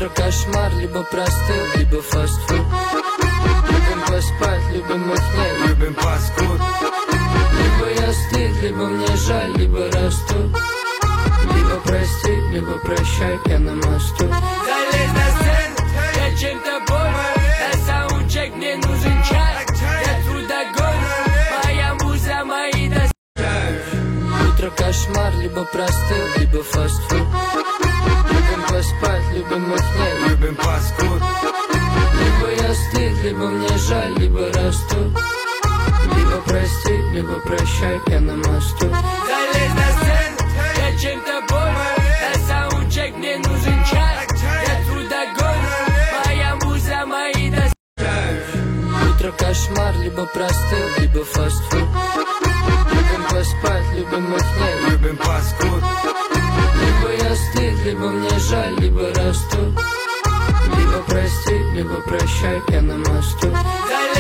Утро кошмар, либо простыл, либо фастфуд. Любим поспать, любим махнять, любим паскуд. Либо я стыд, либо мне жаль, либо расту. Либо прости, либо прощай, я на мосту. Залезь на сцену, я чем-то болен. На саундчек мне нужен чай. Я трудоголик, моя муза, мои достоинства. Утро кошмар, либо простыл, либо фастфуд. Любим поспать, любим махнять, любим паскуд. Либо я стыд, либо мне жаль, либо расту. Либо прости, либо прощай, я на мосту. Залезь на сцену, я чем-то болен. На саундчек мне нужен чай. Я трудоголик, моя муза, мои достоинства. Утро кошмар, либо простыл, либо фастфуд. Любим поспать, любим махнять, любим паскуд. Либо я стыд, либо мне жаль, либо расту. Либо прости, либо прощай, я на мосту.